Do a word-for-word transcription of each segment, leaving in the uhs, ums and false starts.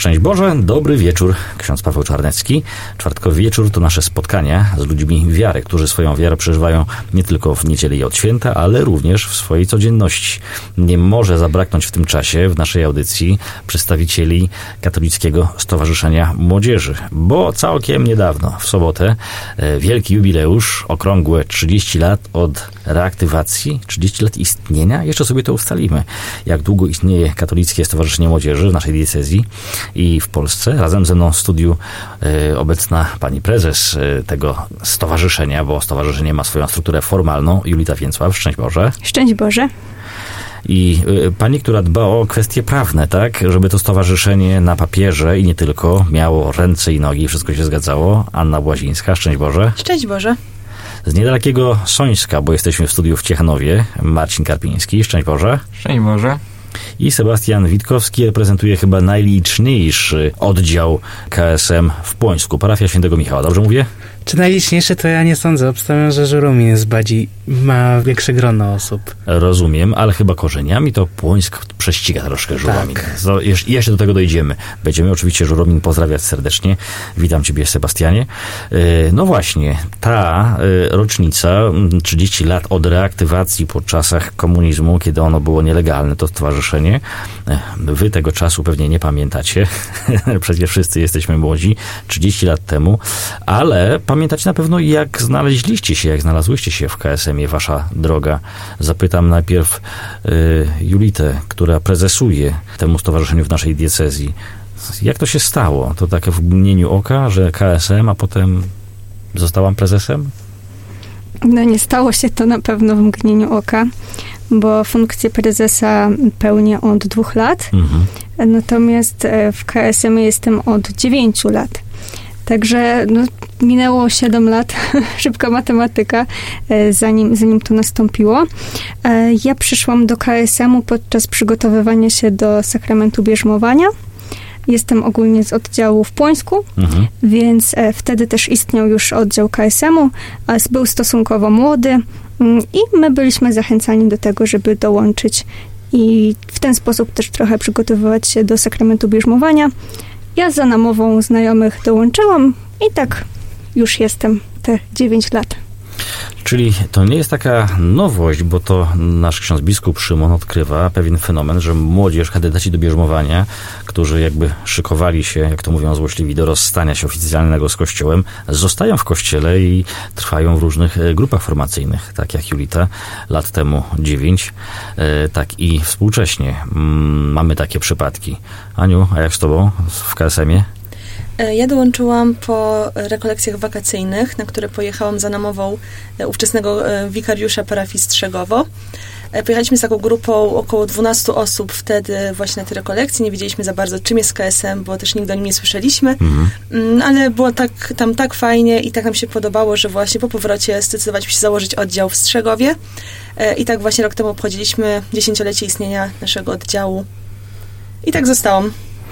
Szczęść Boże, dobry wieczór. Ksiądz Paweł Czarnecki. Czwartkowy wieczór to nasze spotkania z ludźmi wiary, którzy swoją wiarę przeżywają nie tylko w niedzielę i od święta, ale również w swojej codzienności. Nie może zabraknąć w tym czasie w naszej audycji przedstawicieli Katolickiego Stowarzyszenia Młodzieży, bo całkiem niedawno, w sobotę, wielki jubileusz, okrągłe trzydzieści lat od reaktywacji, trzydzieści lat istnienia. Jeszcze sobie to ustalimy, jak długo istnieje Katolickie Stowarzyszenie Młodzieży w naszej diecezji i w Polsce. Razem ze mną w studiu y, obecna pani prezes y, tego stowarzyszenia, bo stowarzyszenie ma swoją strukturę formalną, Julita Więcław. Szczęść Boże. Szczęść Boże. I y, pani, która dba o kwestie prawne, tak? Żeby to stowarzyszenie na papierze i nie tylko miało ręce i nogi, wszystko się zgadzało. Anna Błazińska. Szczęść Boże. Szczęść Boże. Z niedalekiego Sońska, bo jesteśmy w studiu w Ciechanowie, Marcin Karpiński. Szczęść Boże. Szczęść Boże. I Sebastian Witkowski reprezentuje chyba najliczniejszy oddział K S M w Płońsku. Parafia Świętego Michała. Dobrze mówię? Czy najliczniejszy, to ja nie sądzę. Obstawiam, że Żuromin jest bardziej, ma większe grono osób. Rozumiem, ale chyba korzeniami to Płońsk prześciga troszkę Żuromin. Tak. So, jeszcze do tego dojdziemy. Będziemy oczywiście Żuromin pozdrawiać serdecznie. Witam Ciebie, Sebastianie. No właśnie, ta rocznica, trzydzieści lat od reaktywacji po czasach komunizmu, kiedy ono było nielegalne, to stowarzyszenie. Wy tego czasu pewnie nie pamiętacie. Przecież wszyscy jesteśmy młodzi. trzydzieści lat temu. Ale pamiętacie na pewno, jak znaleźliście się, jak znalazłyście się w K S M ie, wasza droga. Zapytam najpierw y, Julitę, która prezesuje temu stowarzyszeniu w naszej diecezji. Jak to się stało? To takie w mgnieniu oka, że K S M, a potem zostałam prezesem? No nie stało się to na pewno w mgnieniu oka, bo funkcję prezesa pełnię od dwóch lat, mhm. Natomiast w K S M ie jestem od dziewięciu lat. Także no, minęło siedem lat, szybka matematyka, zanim, zanim to nastąpiło. Ja przyszłam do K S M u podczas przygotowywania się do sakramentu bierzmowania. Jestem ogólnie z oddziału w Płońsku, mhm. więc wtedy też istniał już oddział K S M u. Był stosunkowo młody i my byliśmy zachęcani do tego, żeby dołączyć i w ten sposób też trochę przygotowywać się do sakramentu bierzmowania. Ja za namową znajomych dołączyłam i tak już jestem te dziewięć lat. Czyli to nie jest taka nowość, bo to nasz ksiądz biskup Szymon odkrywa pewien fenomen, że młodzież, kandydaci do bierzmowania, którzy jakby szykowali się, jak to mówią złośliwi, do rozstania się oficjalnego z Kościołem, zostają w Kościele i trwają w różnych grupach formacyjnych, tak jak Julita lat temu dziewięć, tak i współcześnie. Mamy takie przypadki. Aniu, a jak z tobą w K S M ie? Ja dołączyłam po rekolekcjach wakacyjnych, na które pojechałam za namową ówczesnego wikariusza parafii Strzegowo. Pojechaliśmy z taką grupą około dwunastu osób wtedy właśnie na te rekolekcje. Nie wiedzieliśmy za bardzo, czym jest K S M, bo też nigdy o nim nie słyszeliśmy. Mhm. Ale było tak, tam tak fajnie i tak nam się podobało, że właśnie po powrocie zdecydowaliśmy się założyć oddział w Strzegowie. I tak właśnie rok temu obchodziliśmy dziesięciolecie istnienia naszego oddziału. I tak zostałam.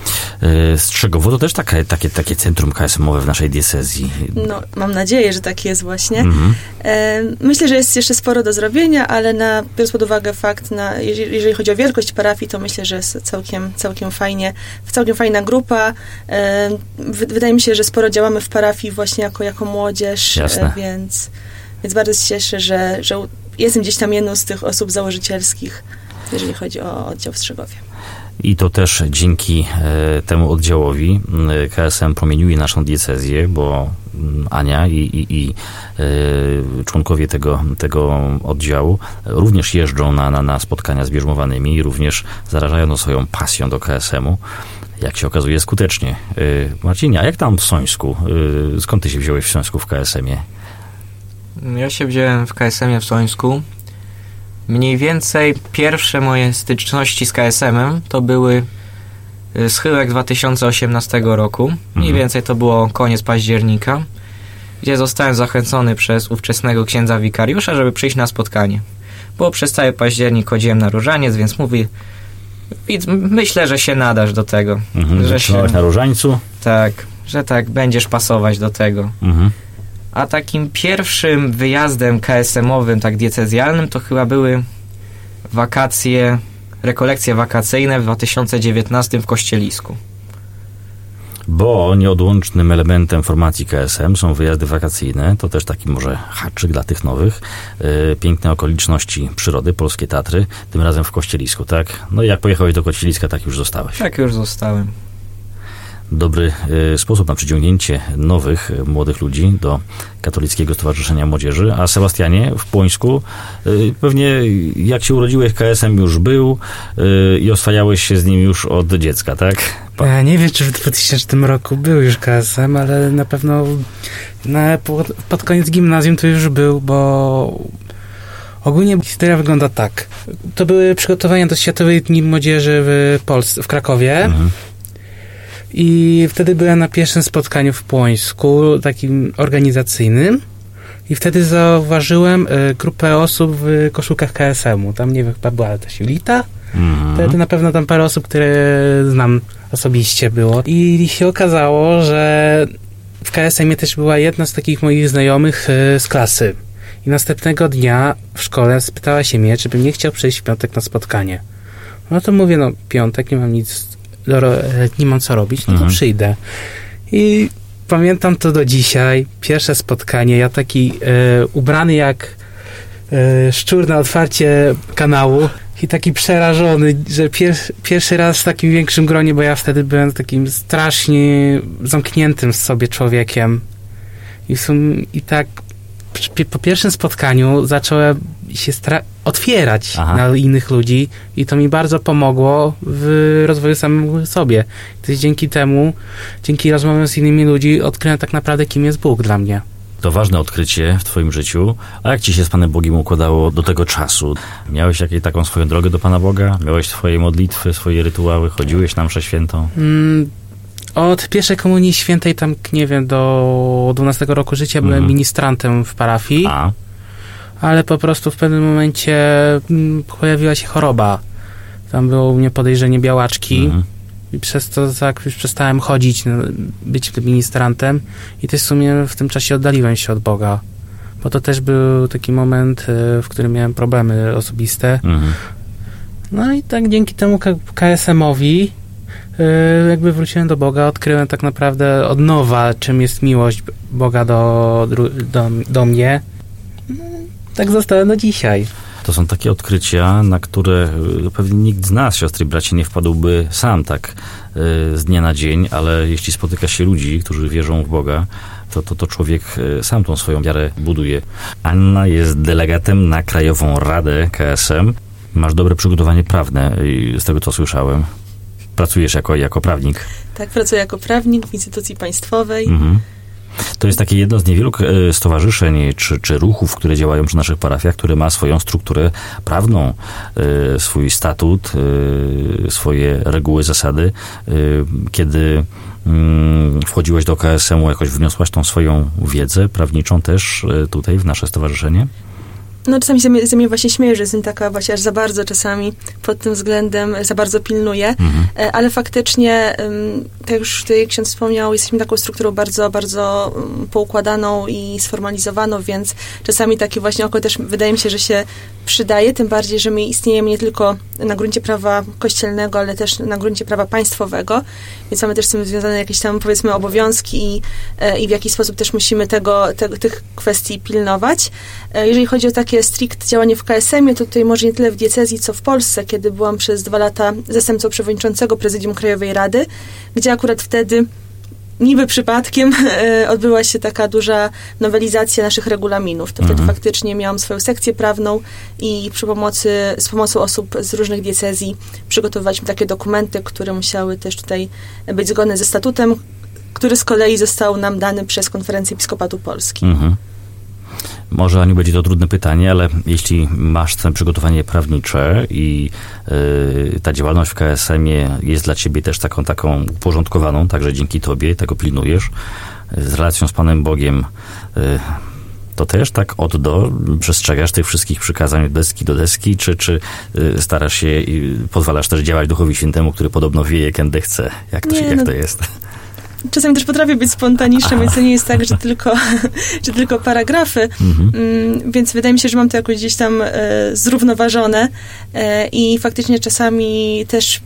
Strzegowo to też takie, takie, takie centrum K S M owe w naszej diecezji. No, mam nadzieję, że tak jest właśnie. Mhm. Myślę, że jest jeszcze sporo do zrobienia, ale na, biorąc pod uwagę fakt, na, jeżeli, jeżeli chodzi o wielkość parafii, to myślę, że jest całkiem, całkiem fajnie, całkiem fajna grupa. Wydaje mi się, że sporo działamy w parafii właśnie jako, jako młodzież, Jasne. więc, więc bardzo się cieszę, że, że jestem gdzieś tam jedną z tych osób założycielskich, jeżeli chodzi o oddział w Strzegowie. I to też dzięki e, temu oddziałowi e, K S M promieniuje naszą diecezję, bo m, Ania i, i, i e, członkowie tego, tego oddziału również jeżdżą na, na, na spotkania z bierzmowanymi i również zarażają swoją pasją do K S M u. Jak się okazuje, skutecznie. E, Marcinie, a jak tam w Sońsku? E, skąd ty się wziąłeś w Sońsku w K S M ie? Ja się wziąłem w K S M ie w Sońsku. Mniej więcej pierwsze moje styczności z K S M em to były schyłek dwa tysiące osiemnastego roku. Mniej mhm. więcej to było koniec października, gdzie zostałem zachęcony przez ówczesnego księdza wikariusza, żeby przyjść na spotkanie. Bo przez cały październik chodziłem na różaniec, więc mówi, myślę, że się nadasz do tego. Mhm, że się, na różańcu? Tak, że tak będziesz pasować do tego. Mhm. A takim pierwszym wyjazdem K S M owym, tak diecezjalnym, to chyba były wakacje, rekolekcje wakacyjne w dwa tysiące dziewiętnastym w Kościelisku. Bo nieodłącznym elementem formacji K S M są wyjazdy wakacyjne. To też taki może haczyk dla tych nowych. Yy, piękne okoliczności przyrody, polskie Tatry, tym razem w Kościelisku, tak? No i jak pojechałeś do Kościeliska, tak już zostałeś. Tak już zostałem. Dobry y, sposób na przyciągnięcie nowych, y, młodych ludzi do Katolickiego Stowarzyszenia Młodzieży. A Sebastianie, w Płońsku y, pewnie jak się urodziłeś, K S M już był y, i oswajałeś się z nim już od dziecka, tak? Pa- ja nie wiem, czy w dwutysięcznym roku był już K S M, ale na pewno na, pod, pod koniec gimnazjum to już był, bo ogólnie historia wygląda tak. To były przygotowania do Światowych Dni Młodzieży w Polsce, w Krakowie. Mhm. I wtedy byłem na pierwszym spotkaniu w Płońsku, takim organizacyjnym. I wtedy zauważyłem y, grupę osób w koszulkach K S M u. Tam, nie wiem, chyba była też Julita. Mm-hmm. Wtedy na pewno tam parę osób, które znam osobiście było. I się okazało, że w K S M ie też była jedna z takich moich znajomych y, z klasy. I następnego dnia w szkole spytała się mnie, czy bym nie chciał przyjść w piątek na spotkanie. No to mówię, no piątek, nie mam nic... nie mam co robić, no to mhm. przyjdę. I pamiętam to do dzisiaj. Pierwsze spotkanie, ja taki e, ubrany jak e, szczur na otwarcie kanału i taki przerażony, że pier, pierwszy raz w takim większym gronie, bo ja wtedy byłem takim strasznie zamkniętym w sobie człowiekiem. I, sum, i tak po pierwszym spotkaniu zacząłem się stra- otwierać Aha. na innych ludzi i to mi bardzo pomogło w rozwoju samym sobie. To jest dzięki temu, dzięki rozmowom z innymi ludźmi odkryłem tak naprawdę, kim jest Bóg dla mnie. To ważne odkrycie w twoim życiu. A jak ci się z Panem Bogiem układało do tego czasu? Miałeś jakąś taką swoją drogę do Pana Boga? Miałeś swoje modlitwy, swoje rytuały? Chodziłeś na mszę świętą? Mm. Od pierwszej komunii świętej, tam, nie wiem, do dwunastego roku życia mm. byłem ministrantem w parafii, A. ale po prostu w pewnym momencie m, pojawiła się choroba. Tam było u mnie podejrzenie białaczki mm. i przez to tak już przestałem chodzić, no, być ministrantem i też w sumie w tym czasie oddaliłem się od Boga. Bo to też był taki moment, w którym miałem problemy osobiste. Mm. No i tak dzięki temu K S M owi jakby wróciłem do Boga, odkryłem tak naprawdę od nowa, czym jest miłość Boga do, do, do mnie. Tak zostałem do dzisiaj. To są takie odkrycia, na które pewnie nikt z nas, siostry i bracia, nie wpadłby sam tak z dnia na dzień, ale jeśli spotyka się ludzi, którzy wierzą w Boga, to, to, to człowiek sam tą swoją wiarę buduje. Anna jest delegatem na Krajową Radę K S M. Masz dobre przygotowanie prawne, z tego co słyszałem. Pracujesz jako, jako prawnik. Tak, pracuję jako prawnik w instytucji państwowej. Mhm. To jest takie jedno z niewielu stowarzyszeń czy, czy ruchów, które działają przy naszych parafiach, które ma swoją strukturę prawną, swój statut, swoje reguły, zasady. Kiedy wchodziłeś do K S M u, jakoś wniosłaś tą swoją wiedzę prawniczą też tutaj w nasze stowarzyszenie? No czasami ze mnie, ze mnie właśnie śmieję, że jestem taka właśnie aż za bardzo czasami pod tym względem, za bardzo pilnuję, mhm. ale faktycznie, tak jak już tutaj ksiądz wspomniał, jesteśmy taką strukturą bardzo, bardzo poukładaną i sformalizowaną, więc czasami takie właśnie oko też wydaje mi się, że się przydaje, tym bardziej, że my istniejemy nie tylko na gruncie prawa kościelnego, ale też na gruncie prawa państwowego, więc mamy też z tym związane jakieś tam, powiedzmy, obowiązki i, i w jakiś sposób też musimy tego, te, tych kwestii pilnować. Jeżeli chodzi o takie strict działanie w K S M ie, to tutaj może nie tyle w diecezji, co w Polsce, kiedy byłam przez dwa lata zastępcą przewodniczącego Prezydium Krajowej Rady, gdzie akurat wtedy niby przypadkiem e, odbyła się taka duża nowelizacja naszych regulaminów. To mhm. wtedy faktycznie miałam swoją sekcję prawną i przy pomocy, z pomocą osób z różnych diecezji przygotowywaliśmy takie dokumenty, które musiały też tutaj być zgodne ze statutem, który z kolei został nam dany przez Konferencję Episkopatu Polski. Mhm. Może, Aniu, będzie to trudne pytanie, ale jeśli masz to przygotowanie prawnicze i yy, ta działalność w K S M ie jest dla ciebie też taką, taką uporządkowaną, także dzięki tobie tego pilnujesz, z relacją z Panem Bogiem, yy, to też tak od do przestrzegasz tych wszystkich przykazań od deski do deski, czy, czy yy, starasz się i pozwalasz też działać Duchowi Świętemu, który podobno wieje, kiedy chce? Jak to, nie, się, jak no. to jest? Czasami też potrafię być spontaniczna, więc to nie jest tak, że tylko, że tylko paragrafy. Mhm. Więc wydaje mi się, że mam to jakoś gdzieś tam e, zrównoważone e, i faktycznie czasami też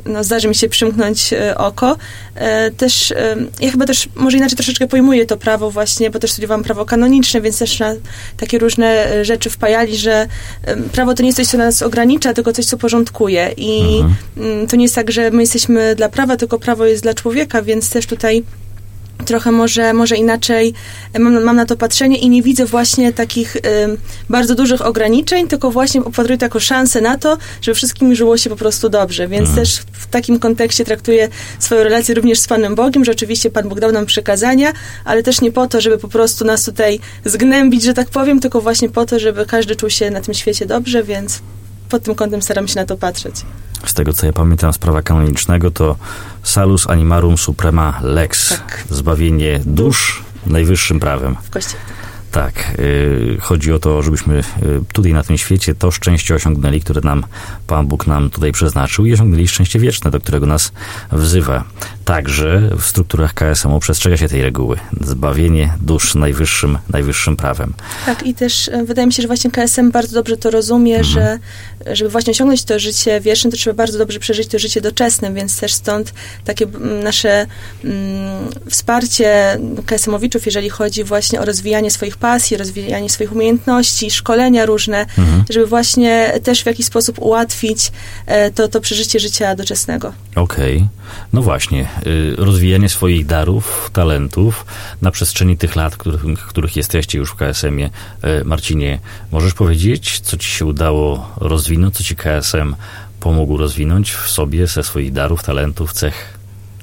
no, zdarzy mi się przymknąć oko. Też, ja chyba też może inaczej troszeczkę pojmuję to prawo właśnie, bo też studiowałam prawo kanoniczne, więc też na takie różne rzeczy wpajali, że prawo to nie jest coś, co nas ogranicza, tylko coś, co porządkuje. I mhm. to nie jest tak, że my jesteśmy dla prawa, tylko prawo jest dla człowieka, więc też tutaj trochę może, może inaczej mam, mam na to patrzenie i nie widzę właśnie takich y, bardzo dużych ograniczeń, tylko właśnie opatruję to jako szansę na to, żeby wszystkim żyło się po prostu dobrze. Więc mhm. też w takim kontekście traktuję swoją relację również z Panem Bogiem, że oczywiście Pan Bóg dał nam przykazania, ale też nie po to, żeby po prostu nas tutaj zgnębić, że tak powiem, tylko właśnie po to, żeby każdy czuł się na tym świecie dobrze, więc pod tym kątem staram się na to patrzeć. Z tego, co ja pamiętam z prawa kanonicznego, to salus animarum suprema lex. Tak. Zbawienie dusz najwyższym prawem. W Kościele. Tak. Y, chodzi o to, żebyśmy y, tutaj na tym świecie to szczęście osiągnęli, które nam Pan Bóg nam tutaj przeznaczył i osiągnęli szczęście wieczne, do którego nas wzywa. Także w strukturach K S M-u przestrzega się tej reguły. Zbawienie dusz najwyższym, najwyższym prawem. Tak, i też y, wydaje mi się, że właśnie K S M bardzo dobrze to rozumie, mhm. że żeby właśnie osiągnąć to życie wieczne, to trzeba bardzo dobrze przeżyć to życie doczesne, więc też stąd takie m, nasze m, wsparcie K S M-owiczów, jeżeli chodzi właśnie o rozwijanie swoich pasji, rozwijanie swoich umiejętności, szkolenia różne, mhm. żeby właśnie też w jakiś sposób ułatwić e, to, to przeżycie życia doczesnego. Okej. Okay. No właśnie. Y, rozwijanie swoich darów, talentów na przestrzeni tych lat, których, których jesteście już w K S M-ie. Y, Marcinie, możesz powiedzieć, co ci się udało rozwinąć, co ci K S M pomógł rozwinąć w sobie ze swoich darów, talentów, cech?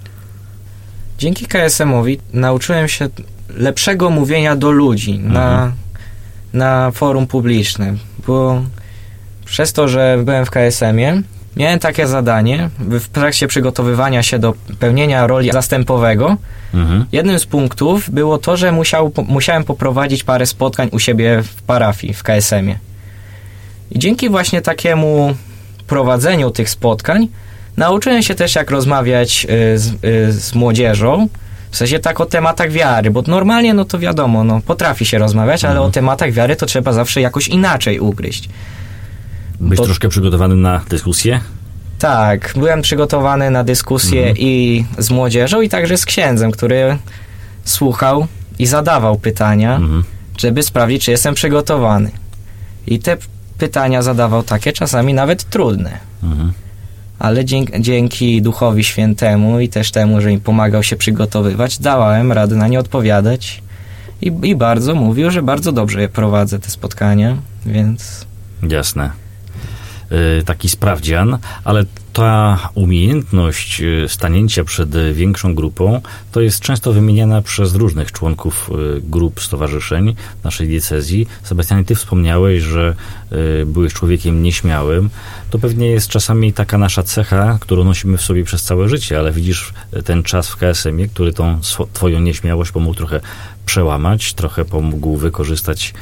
Dzięki K S M-owi nauczyłem się lepszego mówienia do ludzi mhm. na, na forum publicznym, bo przez to, że byłem w K S M-ie, miałem takie zadanie w trakcie przygotowywania się do pełnienia roli zastępowego. Mhm. Jednym z punktów było to, że musiał, musiałem poprowadzić parę spotkań u siebie w parafii, w K S M-ie. I dzięki właśnie takiemu prowadzeniu tych spotkań nauczyłem się też, jak rozmawiać y, z, y, z młodzieżą, w sensie tak o tematach wiary, bo normalnie, no to wiadomo, no potrafi się rozmawiać, mhm. ale o tematach wiary to trzeba zawsze jakoś inaczej ugryźć. Byś to... troszkę przygotowany na dyskusję? Tak, byłem przygotowany na dyskusję mhm. i z młodzieżą, i także z księdzem, który słuchał i zadawał pytania, mhm. żeby sprawdzić, czy jestem przygotowany. I te pytania zadawał takie czasami nawet trudne. Mhm. Ale dzięki, dzięki Duchowi Świętemu i też temu, że im pomagał się przygotowywać, dałem radę na nie odpowiadać i, i bardzo mówił, że bardzo dobrze prowadzę te spotkania, więc... Jasne. Yy, taki sprawdzian, ale ta umiejętność stanięcia przed większą grupą to jest często wymieniana przez różnych członków grup, stowarzyszeń naszej diecezji. Sebastianie, ty wspomniałeś, że y, byłeś człowiekiem nieśmiałym. To pewnie jest czasami taka nasza cecha, którą nosimy w sobie przez całe życie, ale widzisz ten czas w K S M-ie, który tą sw- twoją nieśmiałość pomógł trochę przełamać, trochę pomógł wykorzystać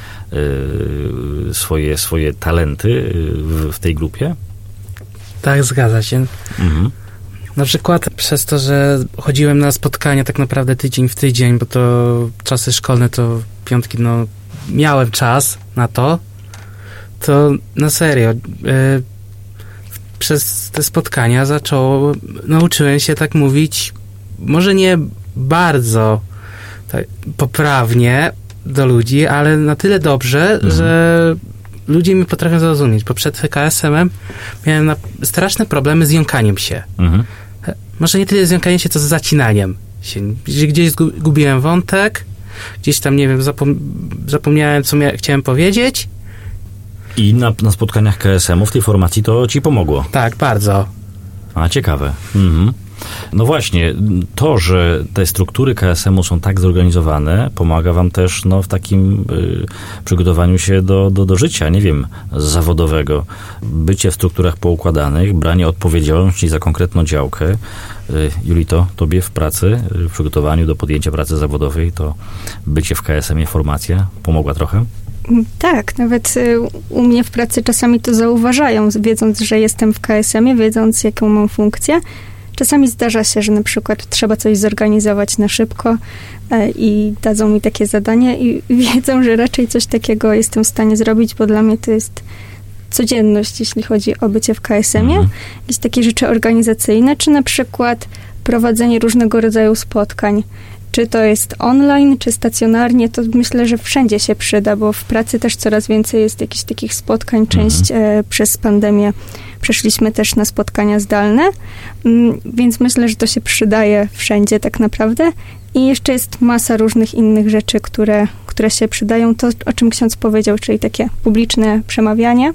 y, swoje, swoje talenty w, w tej grupie? Tak, zgadza się. Mhm. Na przykład przez to, że chodziłem na spotkania tak naprawdę tydzień w tydzień, bo to czasy szkolne to piątki, no miałem czas na to, to na serio y, przez te spotkania zaczęło, nauczyłem się tak mówić, może nie bardzo tak, poprawnie do ludzi, ale na tyle dobrze, mhm. że ludzie mi potrafią zrozumieć, bo przed K S M-em miałem na, straszne problemy z jąkaniem się. Mhm. Może nie tyle z jąkaniem się, co z zacinaniem się. Gdzieś gubiłem wątek, gdzieś tam, nie wiem, zapom- zapomniałem, co mia- chciałem powiedzieć. I na, na spotkaniach K S M-u w tej formacji to ci pomogło? Tak, bardzo. A, ciekawe. Mhm. No właśnie, to, że te struktury K S M-u są tak zorganizowane, pomaga wam też no, w takim y, przygotowaniu się do, do, do życia, nie wiem, zawodowego. Bycie w strukturach poukładanych, branie odpowiedzialności za konkretną działkę. Y, Julito, tobie w pracy, y, w przygotowaniu do podjęcia pracy zawodowej, to bycie w K S M-ie, formacja pomogła trochę? Tak, nawet u mnie w pracy czasami to zauważają, wiedząc, że jestem w K S M-ie, wiedząc, jaką mam funkcję. Czasami zdarza się, że na przykład trzeba coś zorganizować na szybko e, i dadzą mi takie zadanie i wiedzą, że raczej coś takiego jestem w stanie zrobić, bo dla mnie to jest codzienność, jeśli chodzi o bycie w K S M ie, mhm. jakieś takie rzeczy organizacyjne, czy na przykład prowadzenie różnego rodzaju spotkań. Czy to jest online, czy stacjonarnie, to myślę, że wszędzie się przyda, bo w pracy też coraz więcej jest jakichś takich spotkań. Część mhm. e, przez pandemię przeszliśmy też na spotkania zdalne, m, więc myślę, że to się przydaje wszędzie tak naprawdę. I jeszcze jest masa różnych innych rzeczy, które, które się przydają. To, o czym ksiądz powiedział, czyli takie publiczne przemawianie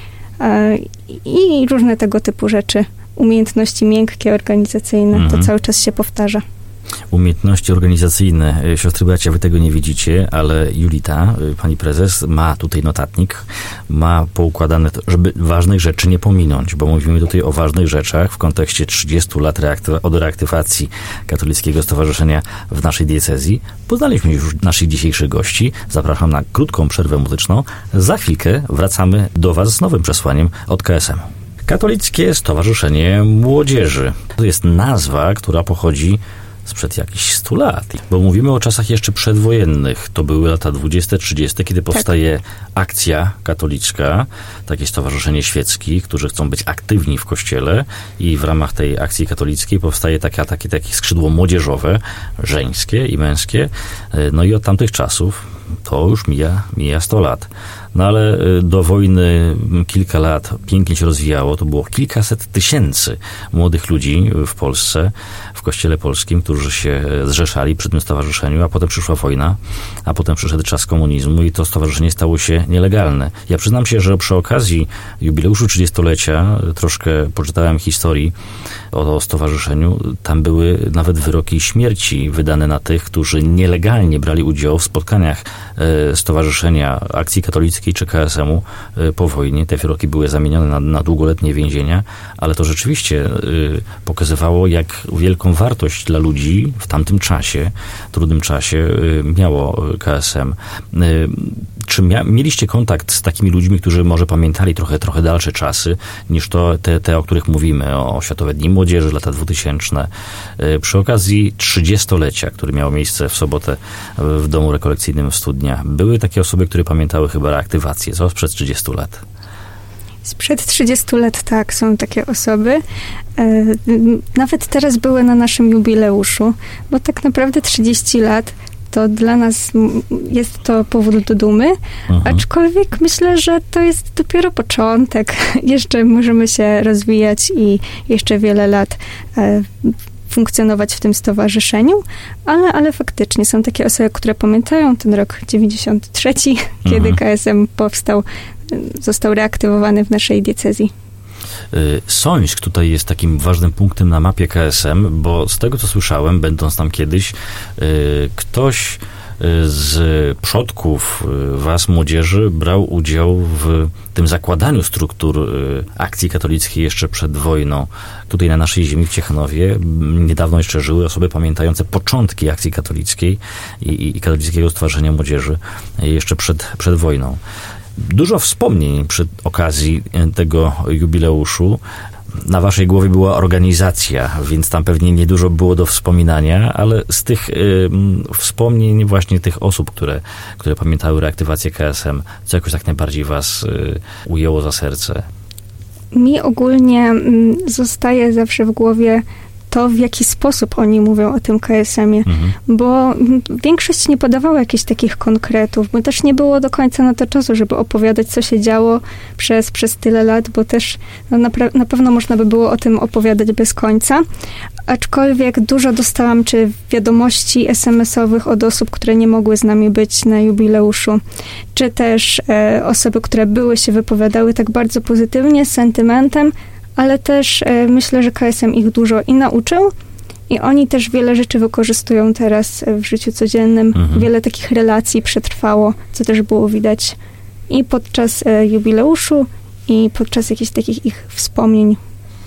e, i różne tego typu rzeczy. Umiejętności miękkie, organizacyjne, mhm. to cały czas się powtarza. Umiejętności organizacyjne. Siostry bracia, wy tego nie widzicie, ale Julita, pani prezes, ma tutaj notatnik, ma poukładane, to, żeby ważnych rzeczy nie pominąć, bo mówimy tutaj o ważnych rzeczach w kontekście trzydziestu lat reaktywa- od reaktywacji Katolickiego Stowarzyszenia w naszej diecezji. Poznaliśmy już naszych dzisiejszych gości. Zapraszam na krótką przerwę muzyczną. Za chwilkę wracamy do was z nowym przesłaniem od K S M. Katolickie Stowarzyszenie Młodzieży. To jest nazwa, która pochodzi sprzed jakichś stu lat. Bo mówimy o czasach jeszcze przedwojennych. To były lata dwudzieste, trzydzieste, kiedy powstaje tak. Akcja Katolicka, takie stowarzyszenie świeckie, którzy chcą być aktywni w Kościele i w ramach tej akcji katolickiej powstaje takie, takie, takie skrzydło młodzieżowe, żeńskie i męskie. No i od tamtych czasów to już mija, mija sto lat. No ale do wojny kilka lat pięknie się rozwijało. To było kilkaset tysięcy młodych ludzi w Polsce, w Kościele Polskim, którzy się zrzeszali przy tym stowarzyszeniu, a potem przyszła wojna, a potem przyszedł czas komunizmu i to stowarzyszenie stało się nielegalne. Ja przyznam się, że przy okazji jubileuszu trzydziestolecia troszkę poczytałem historii o, o stowarzyszeniu. Tam były nawet wyroki śmierci wydane na tych, którzy nielegalnie brali udział w spotkaniach e, Stowarzyszenia Akcji Katolickiej czy K S M u e, po wojnie. Te wyroki były zamienione na, na długoletnie więzienia, ale to rzeczywiście e, pokazywało, jak wielką wartość dla ludzi w tamtym czasie, trudnym czasie e, miało K S M. E, czy mia- mieliście kontakt z takimi ludźmi, którzy może pamiętali trochę, trochę dalsze czasy niż to, te, te, o których mówimy, o Światowe Dni Młodzieży, lata dwutysięczne. E, przy okazji trzydziestolecia, które miało miejsce w sobotę w Domu Rekolekcyjnym w Studnia, były takie osoby, które pamiętały chyba reaktywację, co sprzed trzydziestu lat. Sprzed trzydziestu lat, tak, są takie osoby. E, nawet teraz były na naszym jubileuszu, bo tak naprawdę trzydzieści lat to dla nas jest to powód do dumy, mhm. aczkolwiek myślę, że to jest dopiero początek. Jeszcze możemy się rozwijać i jeszcze wiele lat e, funkcjonować w tym stowarzyszeniu, ale, ale faktycznie są takie osoby, które pamiętają ten rok dziewięćdziesiąty trzeci, mhm. kiedy K S M powstał, został reaktywowany w naszej diecezji. Sońsk tutaj jest takim ważnym punktem na mapie K S M, bo z tego, co słyszałem, będąc tam kiedyś, ktoś z przodków was, młodzieży, brał udział w tym zakładaniu struktur Akcji Katolickiej jeszcze przed wojną. Tutaj na naszej ziemi w Ciechanowie niedawno jeszcze żyły osoby pamiętające początki Akcji Katolickiej i, i Katolickiego Stowarzyszenia Młodzieży jeszcze przed, przed wojną. Dużo wspomnień przy okazji tego jubileuszu. Na waszej głowie była organizacja, więc tam pewnie niedużo było do wspominania, ale z tych y, wspomnień właśnie tych osób, które, które pamiętały reaktywację K S M, co jakoś tak najbardziej was y, ujęło za serce? Mi ogólnie mm, zostaje zawsze w głowie to, w jaki sposób oni mówią o tym K S M ie, mhm. bo większość nie podawała jakichś takich konkretów, bo też nie było do końca na to czasu, żeby opowiadać, co się działo przez, przez tyle lat, bo też no, na, na pewno można by było o tym opowiadać bez końca, aczkolwiek dużo dostałam czy wiadomości es em esowych od osób, które nie mogły z nami być na jubileuszu, czy też e, osoby, które były, się wypowiadały tak bardzo pozytywnie, z sentymentem, ale też e, myślę, że K S M ich dużo i nauczył, i oni też wiele rzeczy wykorzystują teraz w życiu codziennym. Mhm. Wiele takich relacji przetrwało, co też było widać i podczas e, jubileuszu, i podczas jakichś takich ich wspomnień.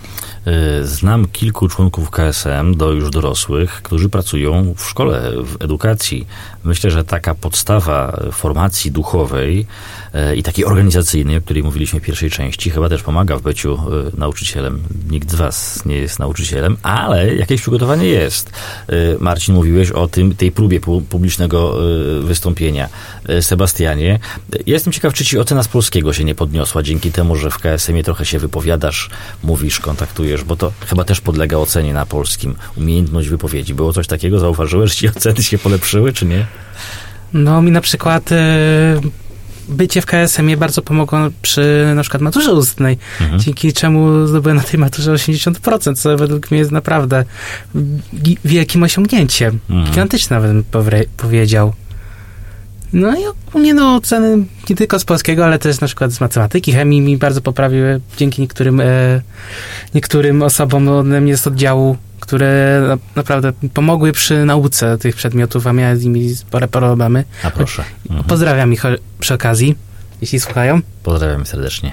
Znam kilku członków K S M, do już dorosłych, którzy pracują w szkole, w edukacji. Myślę, że taka podstawa formacji duchowej i takiej organizacyjnej, o której mówiliśmy w pierwszej części, chyba też pomaga w byciu nauczycielem. Nikt z was nie jest nauczycielem, ale jakieś przygotowanie jest. Marcin, mówiłeś o tym, tej próbie publicznego wystąpienia. Sebastianie, ja jestem ciekaw, czy ci ocena z polskiego się nie podniosła dzięki temu, że w K S M ie trochę się wypowiadasz, mówisz, kontaktujesz, bo to chyba też podlega ocenie na polskim. Umiejętność wypowiedzi. Było coś takiego? Zauważyłeś, że ci oceny się polepszyły, czy nie? No mi na przykład e, bycie w K S M ie bardzo pomogło przy na przykład maturze ustnej, mhm. dzięki czemu zdobyłem na tej maturze osiemdziesiąt procent, co według mnie jest naprawdę wielkim osiągnięciem. Mhm. Gigantyczne, bym powie- powiedział. No i ogólnie no, oceny nie tylko z polskiego, ale też na przykład z matematyki, chemii mi bardzo poprawiły dzięki niektórym e, niektórym osobom ode mnie z oddziału, które na, naprawdę pomogły przy nauce tych przedmiotów, a miałem z nimi spore problemy. A proszę. Mhm. Pozdrawiam ich przy okazji, jeśli słuchają. Pozdrawiam serdecznie.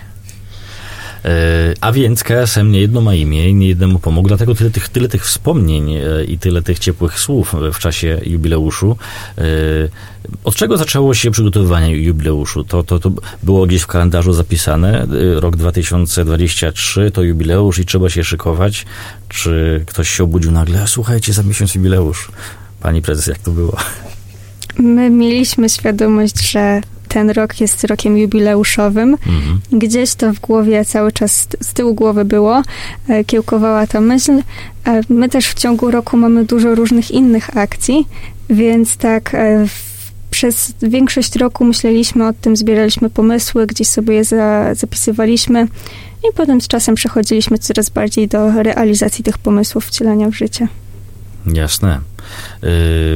A więc K S M niejedno ma imię i niejednemu pomógł, dlatego tyle tych, tyle tych wspomnień i tyle tych ciepłych słów w czasie jubileuszu. Od czego zaczęło się przygotowywanie jubileuszu? To, to, to było gdzieś w kalendarzu zapisane, rok dwa tysiące dwudziesty trzeci to jubileusz i trzeba się szykować. Czy ktoś się obudził nagle, słuchajcie, za miesiąc jubileusz? Pani prezes, jak to było? My mieliśmy świadomość, że ten rok jest rokiem jubileuszowym. Mhm. Gdzieś to w głowie cały czas z tyłu głowy było. Kiełkowała ta myśl. My też w ciągu roku mamy dużo różnych innych akcji, więc tak w, przez większość roku myśleliśmy o tym, zbieraliśmy pomysły, gdzieś sobie je za, zapisywaliśmy i potem z czasem przechodziliśmy coraz bardziej do realizacji tych pomysłów, wcielenia w życie. Jasne. Y-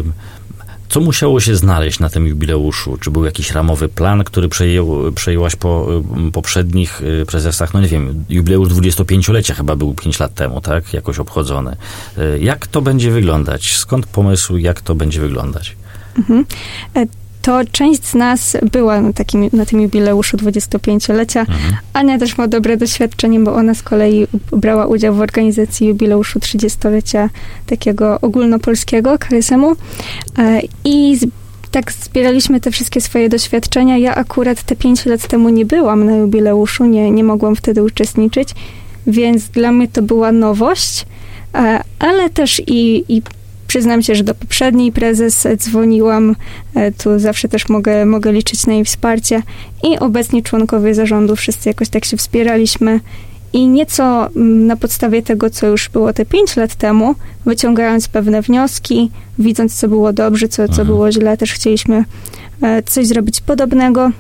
Co musiało się znaleźć na tym jubileuszu? Czy był jakiś ramowy plan, który przejęł, przejęłaś po poprzednich prezesach? No nie wiem, jubileusz dwudziestopięciolecia chyba był pięć lat temu, tak? Jakoś obchodzony. Jak to będzie wyglądać? Skąd pomysł, jak to będzie wyglądać? Mhm. To część z nas była na, takim, na tym jubileuszu dwudziestopięciolecia. Mhm. Ania też ma dobre doświadczenie, bo ona z kolei brała udział w organizacji jubileuszu trzydziestolecia takiego ogólnopolskiego K S M u. I z, tak zbieraliśmy te wszystkie swoje doświadczenia. Ja akurat te pięć lat temu nie byłam na jubileuszu, nie, nie mogłam wtedy uczestniczyć, więc dla mnie to była nowość, ale też i, i przyznam się, że do poprzedniej prezes dzwoniłam, tu zawsze też mogę, mogę liczyć na jej wsparcie i obecni członkowie zarządu wszyscy jakoś tak się wspieraliśmy i nieco na podstawie tego, co już było te pięć lat temu, wyciągając pewne wnioski, widząc, co było dobrze, co, co było źle, też chcieliśmy coś zrobić podobnego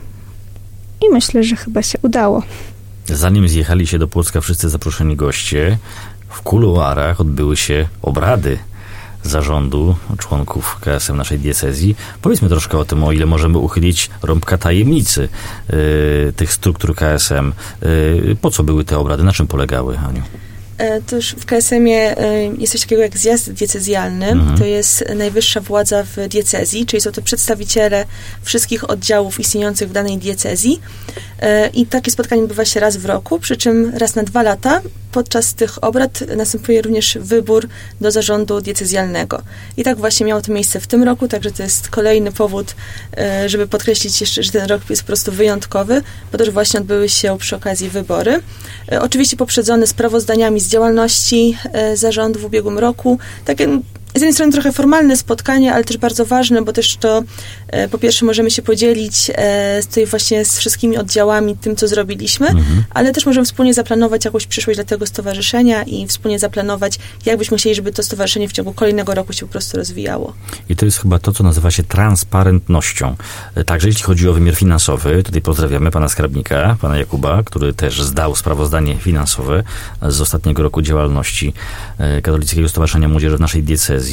i myślę, że chyba się udało. Zanim zjechali się do Płocka wszyscy zaproszeni goście, w kuluarach odbyły się obrady zarządu członków K S M naszej diecezji. Powiedzmy troszkę o tym, o ile możemy uchylić rąbka tajemnicy yy, tych struktur K S M. Yy, po co były te obrady? Na czym polegały, Aniu? To już w K S M ie jest coś takiego jak zjazd diecezjalny. Mhm. To jest najwyższa władza w diecezji, czyli są to przedstawiciele wszystkich oddziałów istniejących w danej diecezji. I takie spotkanie odbywa się raz w roku, przy czym raz na dwa lata. Podczas tych obrad następuje również wybór do zarządu diecezjalnego. I tak właśnie miało to miejsce w tym roku, także to jest kolejny powód, żeby podkreślić jeszcze, że ten rok jest po prostu wyjątkowy, bo też właśnie odbyły się przy okazji wybory. Oczywiście poprzedzone sprawozdaniami z działalności zarządu w ubiegłym roku. Takie z jednej strony trochę formalne spotkanie, ale też bardzo ważne, bo też to e, po pierwsze możemy się podzielić e, tutaj właśnie z wszystkimi oddziałami tym, co zrobiliśmy, mhm. ale też możemy wspólnie zaplanować jakąś przyszłość dla tego stowarzyszenia i wspólnie zaplanować, jak byśmy chcieli, żeby to stowarzyszenie w ciągu kolejnego roku się po prostu rozwijało. I to jest chyba to, co nazywa się transparentnością. Także jeśli chodzi o wymiar finansowy, tutaj pozdrawiamy pana skarbnika, pana Jakuba, który też zdał sprawozdanie finansowe z ostatniego roku działalności Katolickiego Stowarzyszenia Młodzieży w naszej diecezji.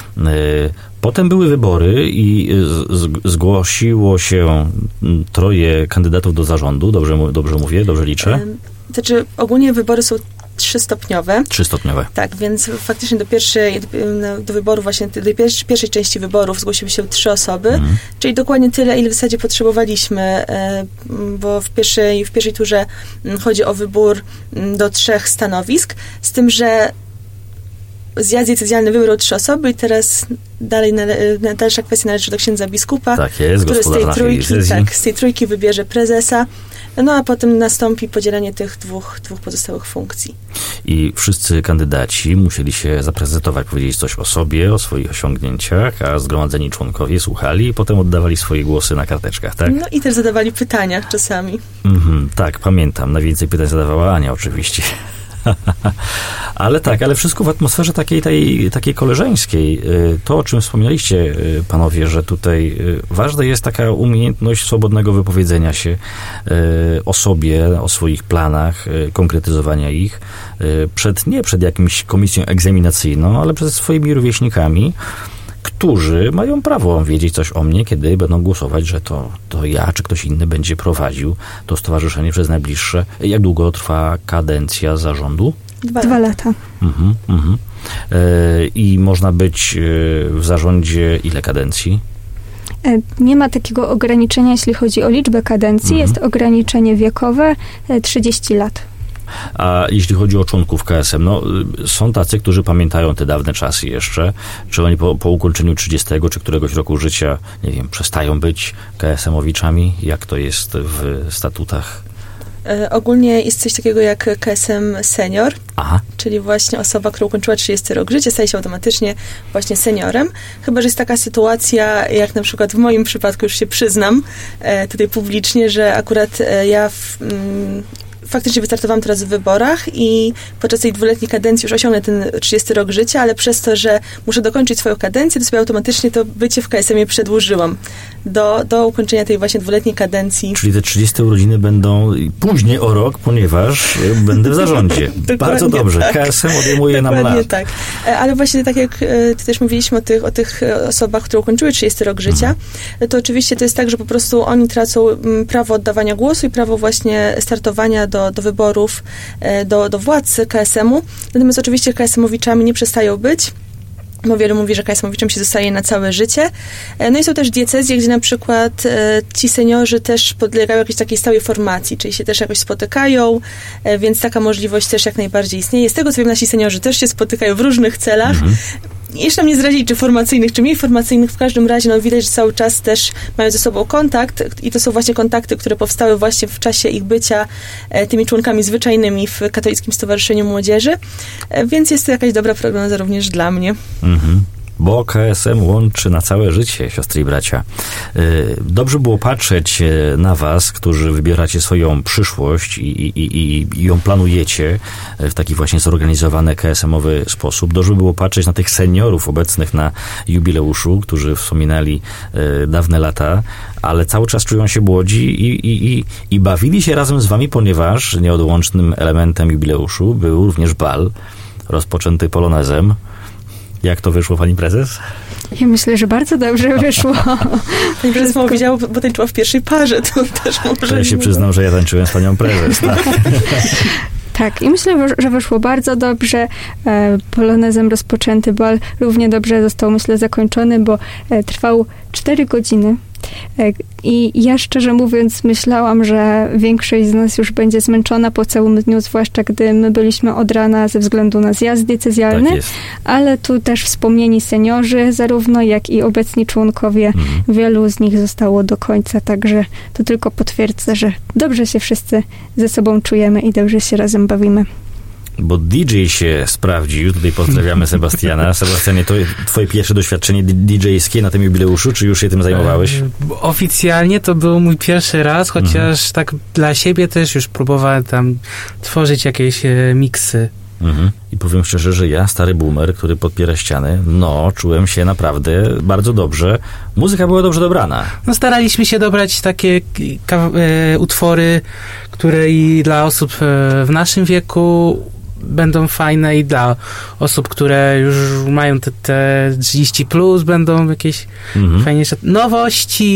Potem były wybory i zgłosiło się troje kandydatów do zarządu. Dobrze, dobrze mówię? Dobrze liczę? Znaczy, ogólnie wybory są trzystopniowe. Trzystopniowe. Tak, więc faktycznie do pierwszej, do wyboru właśnie, do pierwszej, pierwszej części wyborów zgłosiły się trzy osoby, mhm. czyli dokładnie tyle, ile w zasadzie potrzebowaliśmy, bo w pierwszej, w pierwszej turze chodzi o wybór do trzech stanowisk, z tym, że zjazd diecezjalny wybrał trzy osoby i teraz dalej nale- dalsza kwestia należy do księdza biskupa, tak jest, który z tej trójki, tak, z tej trójki wybierze prezesa, no a potem nastąpi podzielenie tych dwóch, dwóch pozostałych funkcji. I wszyscy kandydaci musieli się zaprezentować, powiedzieć coś o sobie, o swoich osiągnięciach, a zgromadzeni członkowie słuchali i potem oddawali swoje głosy na karteczkach, tak? No i też zadawali pytania czasami. Mhm, tak, pamiętam. Najwięcej pytań zadawała Ania oczywiście. Ale tak, ale wszystko w atmosferze takiej, tej, takiej koleżeńskiej. To, o czym wspomnieliście, panowie, że tutaj ważna jest taka umiejętność swobodnego wypowiedzenia się o sobie, o swoich planach, konkretyzowania ich przed, nie przed jakimś komisją egzaminacyjną, ale przed swoimi rówieśnikami, którzy mają prawo wiedzieć coś o mnie, kiedy będą głosować, że to, to ja czy ktoś inny będzie prowadził to stowarzyszenie przez najbliższe. Jak długo trwa kadencja zarządu? Dwa, Dwa lata. Mhm, mhm. E, I można być w zarządzie ile kadencji? Nie ma takiego ograniczenia, jeśli chodzi o liczbę kadencji. Mhm. Jest ograniczenie wiekowe trzydzieści lat. A jeśli chodzi o członków K S M, no są tacy, którzy pamiętają te dawne czasy jeszcze. Czy oni po, po ukończeniu trzydziestego czy któregoś roku życia, nie wiem, przestają być K S M-owiczami? Jak to jest w statutach? E, ogólnie jest coś takiego jak K S M senior, Aha. czyli właśnie osoba, która ukończyła trzydziesty rok życia, staje się automatycznie właśnie seniorem. Chyba że jest taka sytuacja, jak na przykład w moim przypadku, już się przyznam e, tutaj publicznie, że akurat e, ja w, mm, faktycznie wystartowałam teraz w wyborach i podczas tej dwuletniej kadencji już osiągnę ten trzydziesty rok życia, ale przez to, że muszę dokończyć swoją kadencję, to sobie automatycznie to bycie w K S M-ie przedłużyłam do, do ukończenia tej właśnie dwuletniej kadencji. Czyli te trzydzieste urodziny będą później o rok, ponieważ będę w zarządzie. Bardzo dobrze. Tak. K S M odejmuje nam lat. Dokładnie tak. Ale właśnie tak jak ty też mówiliśmy o tych, o tych osobach, które ukończyły trzydziesty rok życia, mhm. to oczywiście to jest tak, że po prostu oni tracą prawo oddawania głosu i prawo właśnie startowania do Do, do wyborów, do, do władz K S M-u. Natomiast oczywiście K S M-owiczami nie przestają być, bo wielu mówi, że K S M-owiczem się zostaje na całe życie. No i są też diecezje, gdzie na przykład ci seniorzy też podlegają jakiejś takiej stałej formacji, czyli się też jakoś spotykają, więc taka możliwość też jak najbardziej istnieje. Z tego co wiem, nasi seniorzy też się spotykają w różnych celach. Mhm. Jeszcze nam nie zdradzili, czy formacyjnych, czy mniej formacyjnych, w każdym razie no, widać, że cały czas też mają ze sobą kontakt i to są właśnie kontakty, które powstały właśnie w czasie ich bycia e, tymi członkami zwyczajnymi w Katolickim Stowarzyszeniu Młodzieży, e, więc jest to jakaś dobra prognoza również dla mnie. Mhm. Bo K S M łączy na całe życie, siostry i bracia. Dobrze było patrzeć na was, którzy wybieracie swoją przyszłość i, i, i, i ją planujecie w taki właśnie zorganizowany K S M-owy sposób. Dobrze było patrzeć na tych seniorów obecnych na jubileuszu, którzy wspominali dawne lata, ale cały czas czują się młodzi i, i, i, i bawili się razem z wami, ponieważ nieodłącznym elementem jubileuszu był również bal rozpoczęty polonezem. Jak to wyszło, pani prezes? Ja myślę, że bardzo dobrze wyszło. Pani prezes mało widziała, bo tańczyła w pierwszej parze. To też może ja się przyznam, że ja tańczyłem z panią prezes. Tak, tak i myślę, że wyszło bardzo dobrze. Polonezem rozpoczęty bal równie dobrze został, myślę, zakończony, bo trwał cztery godziny. I ja szczerze mówiąc myślałam, że większość z nas już będzie zmęczona po całym dniu, zwłaszcza gdy my byliśmy od rana ze względu na zjazd diecezjalny, tak ale tu też wspomnieni seniorzy, zarówno jak i obecni członkowie, mhm. wielu z nich zostało do końca, także to tylko potwierdza, że dobrze się wszyscy ze sobą czujemy i dobrze się razem bawimy. Bo D J się sprawdził. Tutaj pozdrawiamy Sebastiana. Sebastianie, to twoje pierwsze doświadczenie D J-skie na tym jubileuszu, czy już się tym zajmowałeś? Oficjalnie to był mój pierwszy raz, chociaż mhm. tak dla siebie też już próbowałem tam tworzyć jakieś e, miksy. Mhm. I powiem szczerze, że ja, stary boomer, który podpiera ściany, no, czułem się naprawdę bardzo dobrze. Muzyka była dobrze dobrana. No, staraliśmy się dobrać takie e, utwory, które i dla osób e, w naszym wieku będą fajne i dla osób, które już mają te, te trzydzieści plus, będą jakieś mhm. fajniejsze nowości,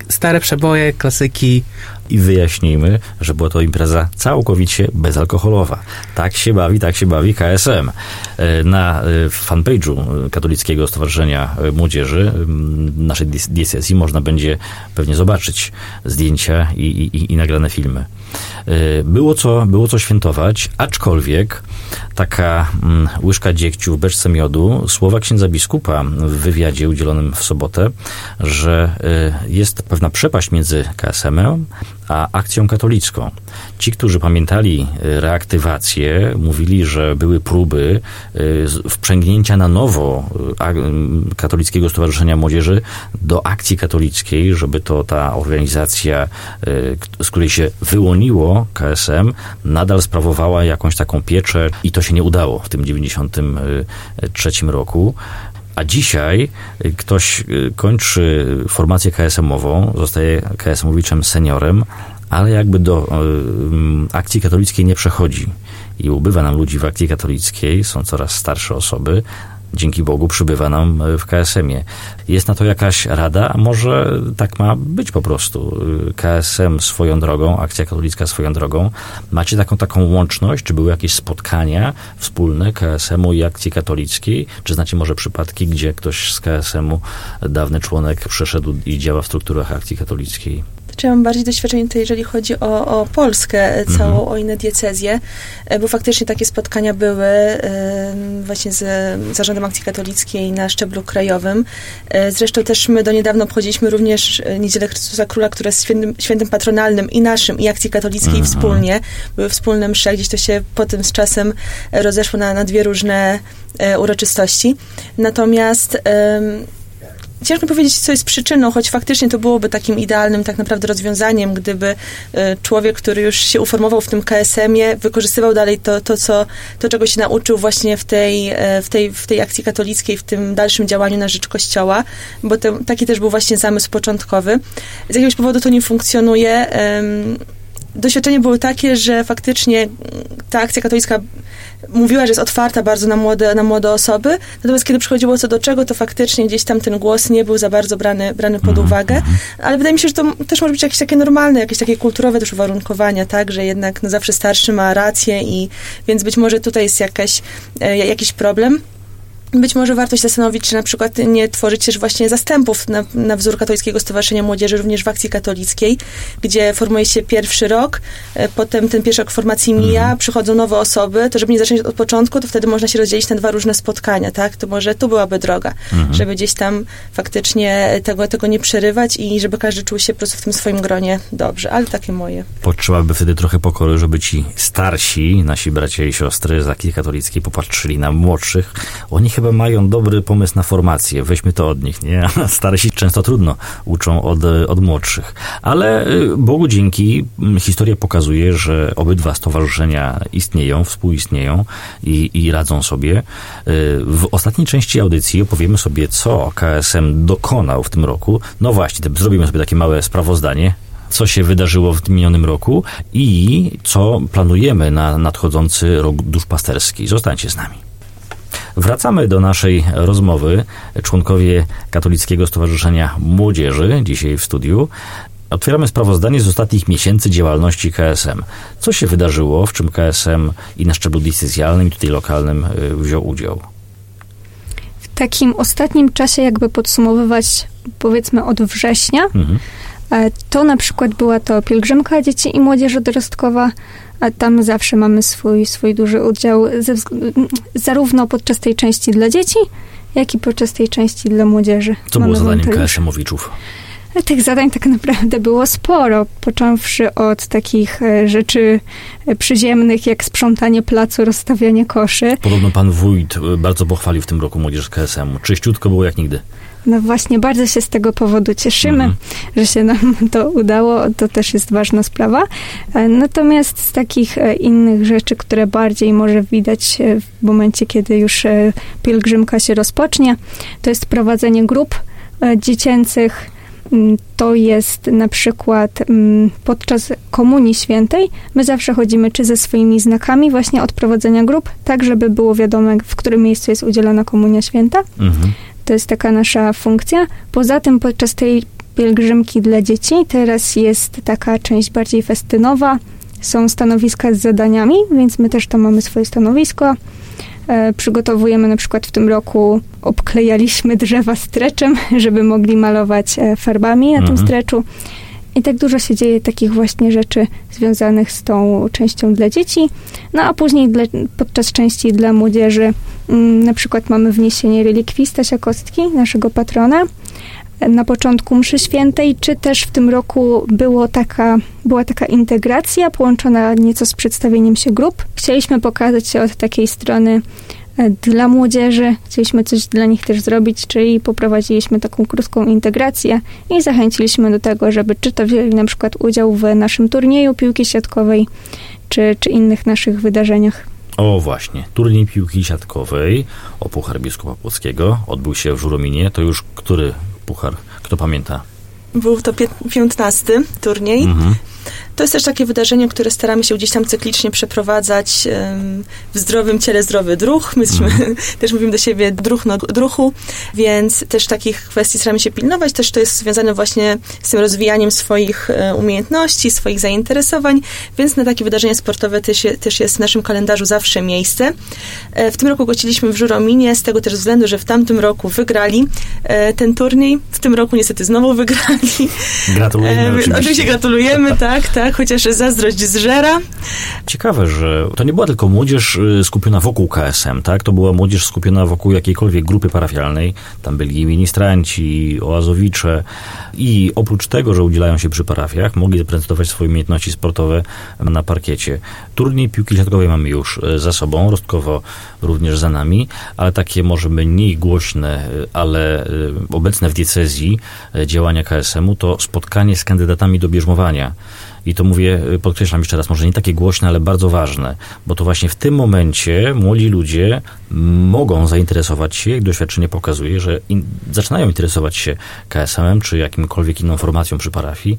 stare przeboje, klasyki. I wyjaśnijmy, że była to impreza całkowicie bezalkoholowa. Tak się bawi, tak się bawi K S M. Na fanpage'u Katolickiego Stowarzyszenia Młodzieży naszej diecezji można będzie pewnie zobaczyć zdjęcia i, i, i nagrane filmy. Było co, było co świętować, aczkolwiek taka mm, łyżka dziegciu w beczce miodu, słowa księdza biskupa w wywiadzie udzielonym w sobotę, że y, jest pewna przepaść między K S M-em a akcją katolicką. Ci, którzy pamiętali reaktywację, mówili, że były próby y, wprzęgnięcia na nowo a, y, Katolickiego Stowarzyszenia Młodzieży do akcji katolickiej, żeby to ta organizacja, y, z której się wyłoniło K S M, nadal sprawowała jakąś taką pieczę i to się nie udało w tym dziewięćdziesiątym trzecim roku. A dzisiaj ktoś kończy formację K S M-ową, zostaje K S M-owiczem seniorem, ale jakby do y, akcji katolickiej nie przechodzi. I ubywa nam ludzi w akcji katolickiej, są coraz starsze osoby. Dzięki Bogu przybywa nam w K S M-ie. Jest na to jakaś rada? A może tak ma być po prostu? K S M swoją drogą, akcja katolicka swoją drogą. Macie taką taką łączność? Czy były jakieś spotkania wspólne K S M-u i akcji katolickiej? Czy znacie może przypadki, gdzie ktoś z K S M-u, dawny członek, przeszedł i działa w strukturach akcji katolickiej? Czy ja mam bardziej doświadczenie tutaj, jeżeli chodzi o, o Polskę całą, mhm. o inne diecezje, bo faktycznie takie spotkania były właśnie z Zarządem Akcji Katolickiej na szczeblu krajowym. Zresztą też my do niedawna obchodziliśmy również Niedzielę Chrystusa Króla, która jest świętym, świętym patronalnym i naszym, i Akcji Katolickiej mhm. wspólnie. Były wspólne msze, gdzieś to się potem z czasem rozeszło na, na dwie różne uroczystości. Natomiast ciężko powiedzieć, co jest przyczyną, choć faktycznie to byłoby takim idealnym tak naprawdę rozwiązaniem, gdyby człowiek, który już się uformował w tym K S M-ie, wykorzystywał dalej to, to, co, to czego się nauczył właśnie w tej, w, tej, w tej akcji katolickiej, w tym dalszym działaniu na rzecz Kościoła, bo to, taki też był właśnie zamysł początkowy. Z jakiegoś powodu to nie funkcjonuje. Doświadczenia były takie, że faktycznie ta akcja katolicka mówiła, że jest otwarta bardzo na młode, na młode osoby, natomiast kiedy przychodziło co do czego, to faktycznie gdzieś tam ten głos nie był za bardzo brany, brany pod uwagę, ale wydaje mi się, że to też może być jakieś takie normalne, jakieś takie kulturowe też uwarunkowania, tak, że jednak no, zawsze starszy ma rację i więc być może tutaj jest jakaś, e, jakiś problem. Być może warto się zastanowić, czy na przykład nie tworzyć też właśnie zastępów na, na wzór Katolickiego Stowarzyszenia Młodzieży, również w akcji katolickiej, gdzie formuje się pierwszy rok, e, potem ten pierwszy rok formacji mija, mhm. przychodzą nowe osoby, to żeby nie zacząć od początku, to wtedy można się rozdzielić na dwa różne spotkania, tak? To może tu byłaby droga, mhm. żeby gdzieś tam faktycznie tego, tego nie przerywać i żeby każdy czuł się po prostu w tym swoim gronie dobrze, ale takie moje. Potrzeba by wtedy trochę pokory, żeby ci starsi, nasi bracia i siostry z akcji katolickiej popatrzyli na młodszych. Oni chyba mają dobry pomysł na formację. Weźmy to od nich, nie? Starsi często trudno uczą od, od młodszych. Ale Bogu dzięki historia pokazuje, że obydwa stowarzyszenia istnieją, współistnieją i, i radzą sobie. W ostatniej części audycji opowiemy sobie, co K S M dokonał w tym roku. No właśnie, zrobimy sobie takie małe sprawozdanie, co się wydarzyło w minionym roku i co planujemy na nadchodzący rok duszpasterski. Zostańcie z nami. Wracamy do naszej rozmowy. Członkowie Katolickiego Stowarzyszenia Młodzieży, dzisiaj w studiu. Otwieramy sprawozdanie z ostatnich miesięcy działalności K S M. Co się wydarzyło, w czym K S M i na szczeblu diecezjalnym, i tutaj lokalnym wziął udział? W takim ostatnim czasie, jakby podsumowywać, powiedzmy od września, mhm. to na przykład była to pielgrzymka dzieci i młodzieży dorostkowa, a tam zawsze mamy swój, swój duży udział, ze, zarówno podczas tej części dla dzieci, jak i podczas tej części dla młodzieży. Co było zadaniem K S M-owiczów? Tych zadań tak naprawdę było sporo, począwszy od takich rzeczy przyziemnych, jak sprzątanie placu, rozstawianie koszy. Podobno pan wójt bardzo pochwalił w tym roku młodzież K S M-u. Czyściutko było jak nigdy. No właśnie, bardzo się z tego powodu cieszymy, mhm. że się nam to udało. To też jest ważna sprawa. Natomiast z takich innych rzeczy, które bardziej może widać w momencie, kiedy już pielgrzymka się rozpocznie, to jest prowadzenie grup dziecięcych. To jest na przykład podczas Komunii Świętej. My zawsze chodzimy czy ze swoimi znakami właśnie od prowadzenia grup, tak żeby było wiadome, w którym miejscu jest udzielana Komunia Święta. Mhm. To jest taka nasza funkcja. Poza tym podczas tej pielgrzymki dla dzieci. Teraz jest taka część bardziej festynowa. Są stanowiska z zadaniami, więc my też tam mamy swoje stanowisko. E, przygotowujemy na przykład w tym roku, obklejaliśmy drzewa streczem, żeby mogli malować e, farbami na mhm. tym streczu. I tak dużo się dzieje takich właśnie rzeczy związanych z tą częścią dla dzieci. No a później dla, podczas części dla młodzieży m, na przykład mamy wniesienie relikwii Stasia Kostki, naszego patrona, na początku mszy świętej, czy też w tym roku było taka, była taka integracja połączona nieco z przedstawieniem się grup. Chcieliśmy pokazać się od takiej strony dla młodzieży. Chcieliśmy coś dla nich też zrobić, czyli poprowadziliśmy taką krótką integrację i zachęciliśmy do tego, żeby czy to wzięli na przykład udział w naszym turnieju piłki siatkowej, czy, czy innych naszych wydarzeniach. O właśnie, turniej piłki siatkowej o Puchar Biskupa Płockiego odbył się w Żurominie. To już który puchar? Kto pamięta? Był to piętnasty turniej. Mhm. To jest też takie wydarzenie, które staramy się gdzieś tam cyklicznie przeprowadzać um, w zdrowym ciele zdrowy druh. My mm. też mówimy do siebie druh no druhu, więc też takich kwestii staramy się pilnować. Też to jest związane właśnie z tym rozwijaniem swoich e, umiejętności, swoich zainteresowań, więc na takie wydarzenia sportowe też, je, też jest w naszym kalendarzu zawsze miejsce. E, w tym roku gościliśmy w Żurominie, z tego też względu, że w tamtym roku wygrali e, ten turniej. W tym roku niestety znowu wygrali. Gratulujemy e, oczywiście. Oczywiście gratulujemy, tak, tak. Chociaż zazdrość zżera. Ciekawe, że to nie była tylko młodzież skupiona wokół K S M, tak? To była młodzież skupiona wokół jakiejkolwiek grupy parafialnej. Tam byli ministranci, oazowicze i oprócz tego, że udzielają się przy parafiach, mogli zaprezentować swoje umiejętności sportowe na parkiecie. Turniej piłki siatkowej mamy już za sobą, Rostkowo również za nami, ale takie może mniej głośne, ale obecne w diecezji działania K S M-u to spotkanie z kandydatami do bierzmowania. I to mówię, podkreślam jeszcze raz, może nie takie głośne, ale bardzo ważne, bo to właśnie w tym momencie młodzi ludzie mogą zainteresować się, jak doświadczenie pokazuje, że in, zaczynają interesować się K S M-em, czy jakimkolwiek inną formacją przy parafii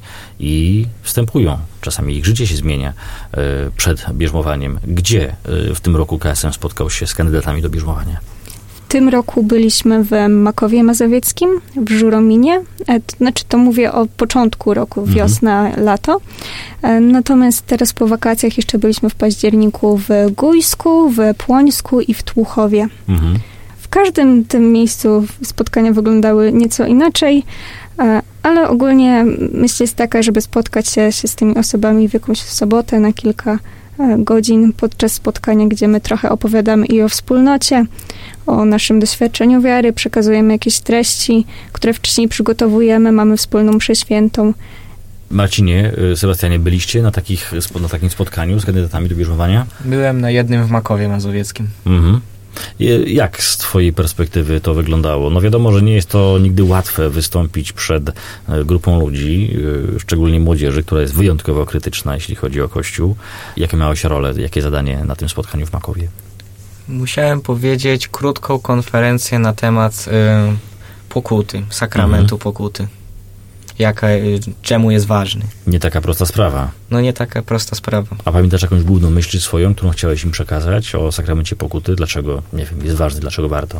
i wstępują. Czasami ich życie się zmienia y, przed bierzmowaniem. Gdzie y, w tym roku K S M spotkał się z kandydatami do bierzmowania? W tym roku byliśmy w Makowie Mazowieckim, w Żurominie. To znaczy, to mówię o początku roku, wiosna, mhm. lato. Natomiast teraz po wakacjach jeszcze byliśmy w październiku w Gujsku, w Płońsku i w Tłuchowie. Mhm. W każdym tym miejscu spotkania wyglądały nieco inaczej, ale ogólnie myśl jest taka, żeby spotkać się, się z tymi osobami w jakąś sobotę na kilka godzin podczas spotkania, gdzie my trochę opowiadamy i o wspólnocie, o naszym doświadczeniu wiary, przekazujemy jakieś treści, które wcześniej przygotowujemy, mamy wspólną mszę świętą. Marcinie, Sebastianie, byliście na, takich, na takim spotkaniu z kandydatami do bierzmowania? Byłem na jednym w Makowie Mazowieckim. Mhm. Jak z twojej perspektywy to wyglądało? No wiadomo, że nie jest to nigdy łatwe wystąpić przed grupą ludzi, szczególnie młodzieży, która jest wyjątkowo krytyczna, jeśli chodzi o Kościół. Jakie miałeś rolę, jakie zadanie na tym spotkaniu w Makowie? Musiałem powiedzieć krótką konferencję na temat y, pokuty, sakramentu mhm. pokuty. Jaka, y, czemu jest ważny. Nie taka prosta sprawa. No nie taka prosta sprawa. A pamiętasz jakąś główną myśl swoją, którą chciałeś im przekazać o sakramencie pokuty? Dlaczego, nie wiem, jest ważny, dlaczego warto?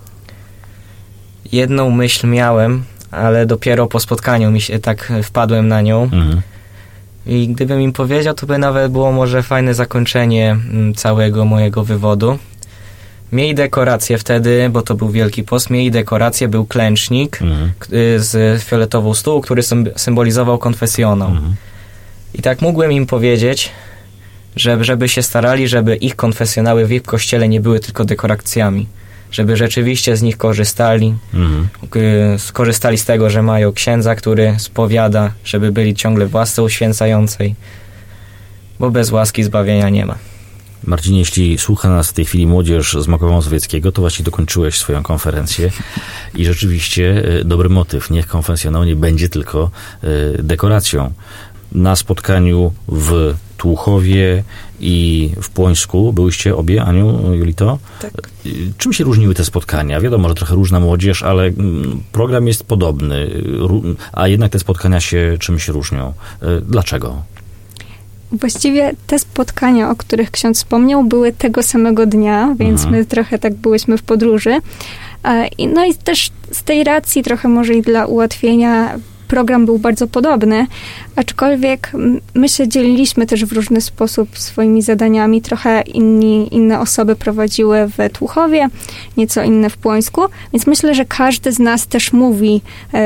Jedną myśl miałem, ale dopiero po spotkaniu mi się tak wpadłem na nią. Mhm. I gdybym im powiedział, to by nawet było może fajne zakończenie całego mojego wywodu. Miej dekorację wtedy, bo to był Wielki Post, miej dekorację, był klęcznik mhm. z fioletową stół, który symbolizował konfesjonał. Mhm. I tak mógłbym im powiedzieć, że, żeby się starali, żeby ich konfesjonały w ich kościele nie były tylko dekoracjami. Żeby rzeczywiście z nich korzystali, mhm. skorzystali z tego, że mają księdza, który spowiada, żeby byli ciągle w łasce uświęcającej, bo bez łaski zbawienia nie ma. Marcinie, jeśli słucha nas w tej chwili młodzież z Makowa Mazowieckiego, to właśnie dokończyłeś swoją konferencję i rzeczywiście dobry motyw. Niech konfesjonał nie będzie tylko dekoracją. Na spotkaniu w Tłuchowie i w Płońsku byłyście obie, Aniu, Julito? Tak. Czym się różniły te spotkania? Wiadomo, że trochę różna młodzież, ale program jest podobny, a jednak te spotkania się czymś różnią. Dlaczego? Właściwie te spotkania, o których ksiądz wspomniał, były tego samego dnia, więc mhm. my trochę tak byłyśmy w podróży. No i też z tej racji trochę może i dla ułatwienia program był bardzo podobny, aczkolwiek my się dzieliliśmy też w różny sposób swoimi zadaniami. Trochę inni, inne osoby prowadziły w Tłuchowie, nieco inne w Płońsku, więc myślę, że każdy z nas też mówi,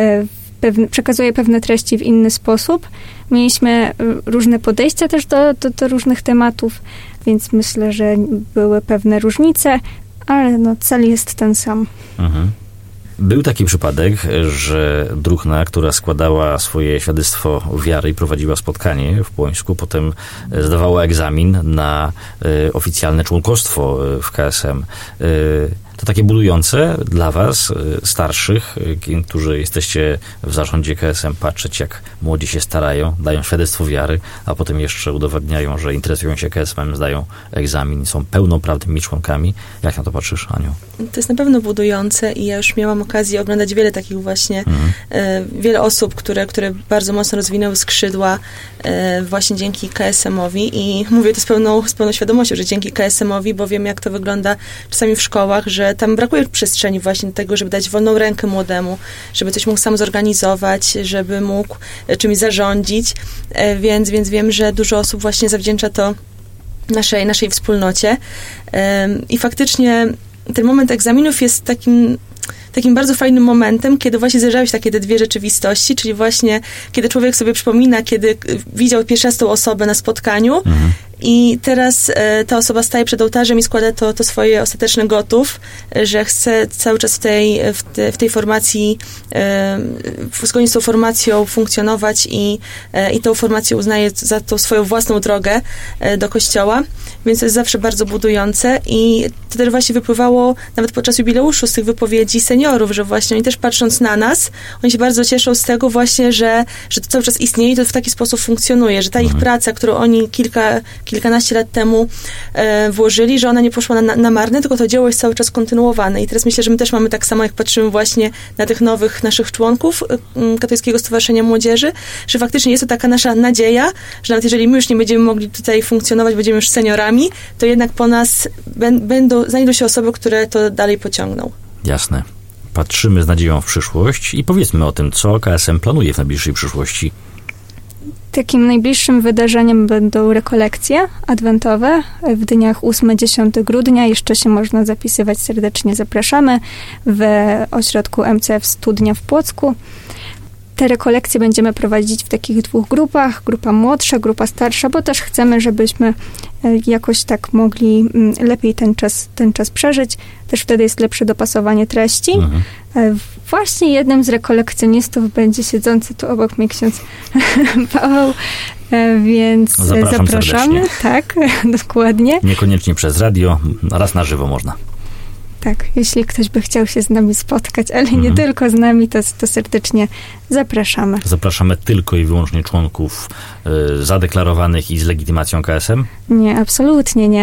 pewne, przekazuje pewne treści w inny sposób. Mieliśmy różne podejścia też do, do, do różnych tematów, więc myślę, że były pewne różnice, ale no, cel jest ten sam. Mhm. Był taki przypadek, że druhna, która składała swoje świadectwo wiary i prowadziła spotkanie w Płońsku, potem zdawała egzamin na y, oficjalne członkostwo w K S M. Y, to takie budujące dla was, y, starszych, y, którzy jesteście w zarządzie K S M, patrzeć, jak młodzi się starają, dają świadectwo wiary, a potem jeszcze udowadniają, że interesują się K S M, zdają egzamin, są pełnoprawnymi członkami. Jak na to patrzysz, Aniu? To jest na pewno budujące i ja już miałam okazję oglądać wiele takich właśnie, mhm. e, wiele osób, które, które bardzo mocno rozwinęły skrzydła e, właśnie dzięki K S M-owi i mówię to z pełną, z pełną świadomością, że dzięki K S M-owi, bo wiem, jak to wygląda czasami w szkołach, że tam brakuje przestrzeni właśnie do tego, żeby dać wolną rękę młodemu, żeby coś mógł sam zorganizować, żeby mógł czymś zarządzić, e, więc, więc wiem, że dużo osób właśnie zawdzięcza to naszej, naszej wspólnocie e, i faktycznie ten moment egzaminów jest takim takim bardzo fajnym momentem, kiedy właśnie zderzały się takie te dwie rzeczywistości, czyli właśnie kiedy człowiek sobie przypomina, kiedy widział pierwszy raz tą osobę na spotkaniu mhm. i teraz e, ta osoba staje przed ołtarzem i składa to, to swoje ostateczne gotów, że chce cały czas w tej, w te, w tej formacji, e, zgodnie z tą formacją funkcjonować i, e, i tą formację uznaje za tą swoją własną drogę e, do kościoła, więc to jest zawsze bardzo budujące i to też właśnie wypływało nawet podczas jubileuszu z tych wypowiedzi seniorów, że właśnie oni też patrząc na nas, oni się bardzo cieszą z tego właśnie, że, że to cały czas istnieje i to w taki sposób funkcjonuje, że ta ich praca, którą oni kilka, kilkanaście lat temu e, włożyli, że ona nie poszła na, na marne, tylko to dzieło jest cały czas kontynuowane i teraz myślę, że my też mamy tak samo, jak patrzymy właśnie na tych nowych naszych członków e, Katolickiego Stowarzyszenia Młodzieży, że faktycznie jest to taka nasza nadzieja, że nawet jeżeli my już nie będziemy mogli tutaj funkcjonować, będziemy już seniorami, to jednak po nas będą, znajdą się osoby, które to dalej pociągną. Jasne. Patrzymy z nadzieją w przyszłość i powiedzmy o tym, co K S M planuje w najbliższej przyszłości. Takim najbliższym wydarzeniem będą rekolekcje adwentowe w dniach ósmego do dziesiątego grudnia. Jeszcze się można zapisywać, serdecznie zapraszamy w ośrodku M C F Studnia w Płocku. Te rekolekcje będziemy prowadzić w takich dwóch grupach, grupa młodsza, grupa starsza, bo też chcemy, żebyśmy jakoś tak mogli lepiej ten czas, ten czas przeżyć. Też wtedy jest lepsze dopasowanie treści. Mhm. Właśnie jednym z rekolekcjonistów będzie siedzący tu obok mnie ksiądz Paweł, więc Zapraszam zapraszamy. Serdecznie. Tak, dokładnie. Niekoniecznie przez radio, raz na żywo można. Tak, jeśli ktoś by chciał się z nami spotkać, ale mhm. nie tylko z nami, to, to serdecznie zapraszamy. Zapraszamy tylko i wyłącznie członków y, zadeklarowanych i z legitymacją K S M? Nie, absolutnie nie.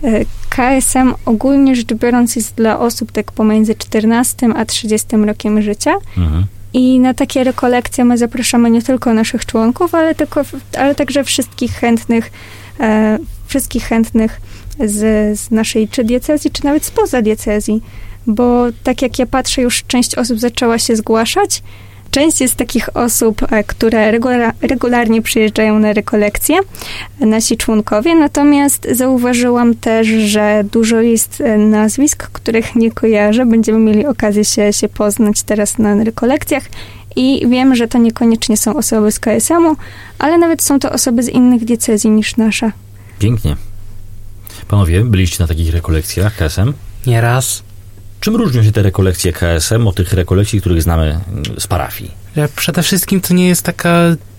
K S M ogólnie rzecz biorąc jest dla osób tak pomiędzy czternastym a trzydziestym rokiem życia. Mhm. I na takie rekolekcje my zapraszamy nie tylko naszych członków, ale, tylko, ale także wszystkich chętnych, e, wszystkich chętnych z, z naszej czy diecezji, czy nawet spoza diecezji. Bo tak jak ja patrzę, już część osób zaczęła się zgłaszać. Część jest takich osób, które regular, regularnie przyjeżdżają na rekolekcje, nasi członkowie, natomiast zauważyłam też, że dużo jest nazwisk, których nie kojarzę. Będziemy mieli okazję się, się poznać teraz na rekolekcjach i wiem, że to niekoniecznie są osoby z K S M-u, ale nawet są to osoby z innych diecezji niż nasza. Pięknie. Panowie, byliście na takich rekolekcjach K S M? Nieraz. Czym różnią się te rekolekcje K S M od tych rekolekcji, których znamy z parafii? Przede wszystkim to nie jest taka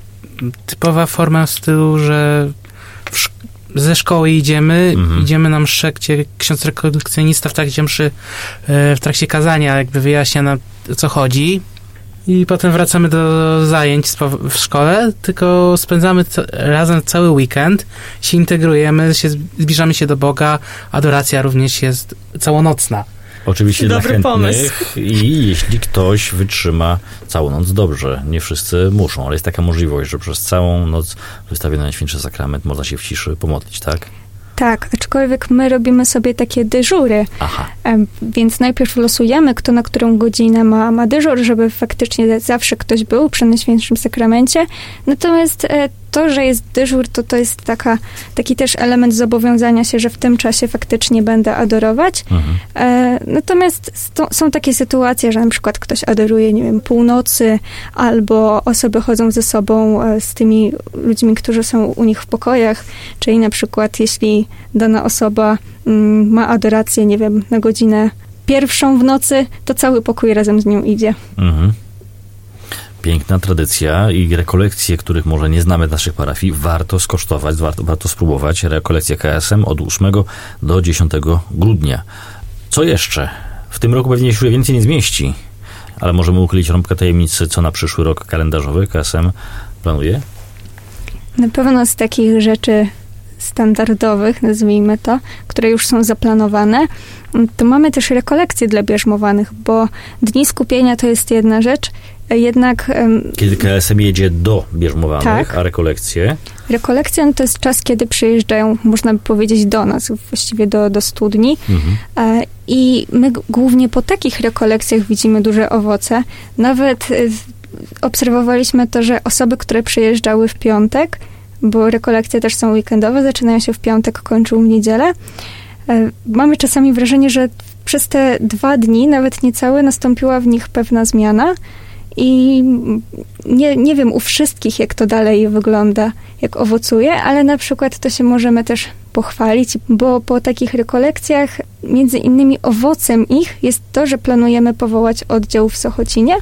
typowa forma w stylu, że w szk- ze szkoły idziemy, mhm. idziemy na mszę, gdzie ksiądz rekolekcjonista w trakcie mszy, w trakcie kazania jakby wyjaśnia nam, o co chodzi i potem wracamy do zajęć w szkole, tylko spędzamy co, razem cały weekend, się integrujemy, się, zbliżamy się do Boga, adoracja również jest całonocna. Oczywiście Dobry dla chętnych pomysł. I jeśli ktoś wytrzyma całą noc, dobrze. Nie wszyscy muszą, ale jest taka możliwość, że przez całą noc wystawiony Najświętszy Sakrament można się w ciszy pomodlić, tak? Tak, aczkolwiek my robimy sobie takie dyżury. Aha. Więc najpierw losujemy, kto na którą godzinę ma, ma dyżur, żeby faktycznie zawsze ktoś był przy Najświętszym Sakramencie. Natomiast to, że jest dyżur, to to jest taka, taki też element zobowiązania się, że w tym czasie faktycznie będę adorować. Mhm. Natomiast sto, są takie sytuacje, że na przykład ktoś adoruje, nie wiem, północy, albo osoby chodzą ze sobą z tymi ludźmi, którzy są u nich w pokojach, czyli na przykład jeśli dana osoba mm, ma adorację, nie wiem, na godzinę pierwszą w nocy, to cały pokój razem z nią idzie. Mhm. Piękna tradycja i rekolekcje, których może nie znamy w naszych parafii, warto skosztować, warto, warto spróbować. Rekolekcje K S M od ósmego do dziesiątego grudnia. Co jeszcze? W tym roku pewnie się więcej nie zmieści, ale możemy uchylić rąbkę tajemnicy, co na przyszły rok kalendarzowy K S M planuje? Na pewno z takich rzeczy standardowych, nazwijmy to, które już są zaplanowane, to mamy też rekolekcje dla bierzmowanych, bo Dni Skupienia to jest jedna rzecz, jednak... Kiedy K S M jedzie do bierzmowanych, tak. A rekolekcje? Rekolekcje to jest czas, kiedy przyjeżdżają, można by powiedzieć, do nas, właściwie do, do studni. Mhm. I my głównie po takich rekolekcjach widzimy duże owoce. Nawet obserwowaliśmy to, że osoby, które przyjeżdżały w piątek, bo rekolekcje też są weekendowe, zaczynają się w piątek, kończą w niedzielę. Mamy czasami wrażenie, że przez te dwa dni, nawet niecałe, nastąpiła w nich pewna zmiana i nie, nie wiem u wszystkich, jak to dalej wygląda, jak owocuje, ale na przykład to się możemy też pochwalić, bo po takich rekolekcjach między innymi owocem ich jest to, że planujemy powołać oddział w Sochocinie,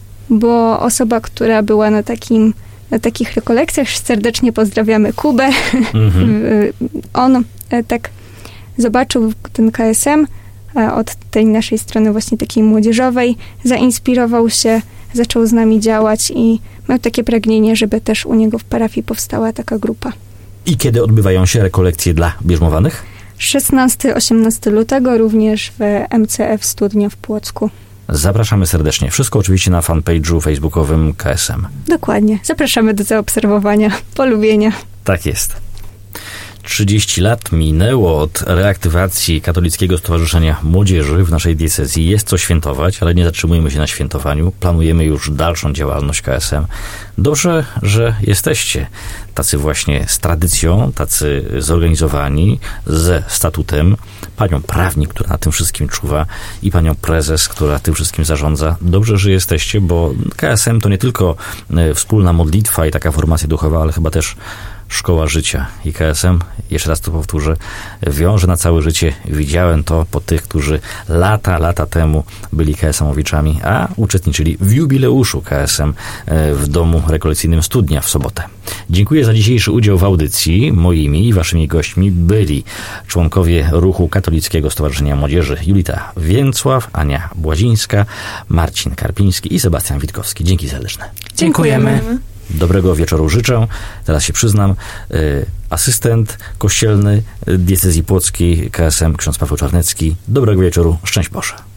bo osoba, która była na takim na takich rekolekcjach, serdecznie pozdrawiamy Kubę. Mhm. On tak zobaczył ten K S M od tej naszej strony właśnie takiej młodzieżowej, zainspirował się, zaczął z nami działać i miał takie pragnienie, żeby też u niego w parafii powstała taka grupa. I kiedy odbywają się rekolekcje dla bierzmowanych? szesnastego do osiemnastego lutego również w M C F Studnia w Płocku. Zapraszamy serdecznie. Wszystko oczywiście na fanpage'u facebookowym K S M. Dokładnie. Zapraszamy do zaobserwowania, polubienia. Tak jest. trzydzieści lat minęło od reaktywacji Katolickiego Stowarzyszenia Młodzieży w naszej diecezji. Jest co świętować, ale nie zatrzymujemy się na świętowaniu. Planujemy już dalszą działalność K S M. Dobrze, że jesteście tacy właśnie z tradycją, tacy zorganizowani, ze statutem, panią prawnik, która na tym wszystkim czuwa i panią prezes, która tym wszystkim zarządza. Dobrze, że jesteście, bo K S M to nie tylko wspólna modlitwa i taka formacja duchowa, ale chyba też szkoła życia. I K S M, jeszcze raz to powtórzę, wiąże na całe życie. Widziałem to po tych, którzy lata, lata temu byli K S M-owiczami, a uczestniczyli w jubileuszu K S M w domu rekolekcyjnym Studnia w sobotę. Dziękuję za dzisiejszy udział w audycji. Moimi i waszymi gośćmi byli członkowie Ruchu Katolickiego Stowarzyszenia Młodzieży Julita Więcław, Ania Błazińska, Marcin Karpiński i Sebastian Witkowski. Dzięki serdeczne. Dziękujemy. Dobrego wieczoru życzę. Teraz się przyznam, y, asystent kościelny diecezji płockiej K S M, ksiądz Paweł Czarnecki. Dobrego wieczoru. Szczęść Boże.